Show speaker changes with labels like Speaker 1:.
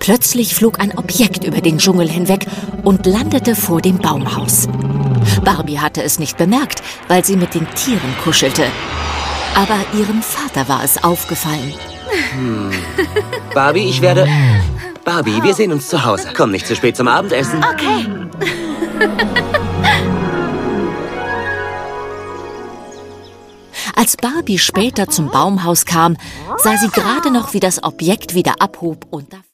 Speaker 1: Plötzlich flog ein Objekt über den Dschungel hinweg und landete vor dem Baumhaus. Barbie hatte es nicht bemerkt, weil sie mit den Tieren kuschelte. Aber ihrem Vater war es aufgefallen.
Speaker 2: Barbie, Barbie, wir sehen uns zu Hause. Komm nicht zu spät zum Abendessen.
Speaker 3: Okay.
Speaker 1: Als Barbie später zum Baumhaus kam, sah sie gerade noch, wie das Objekt wieder abhob und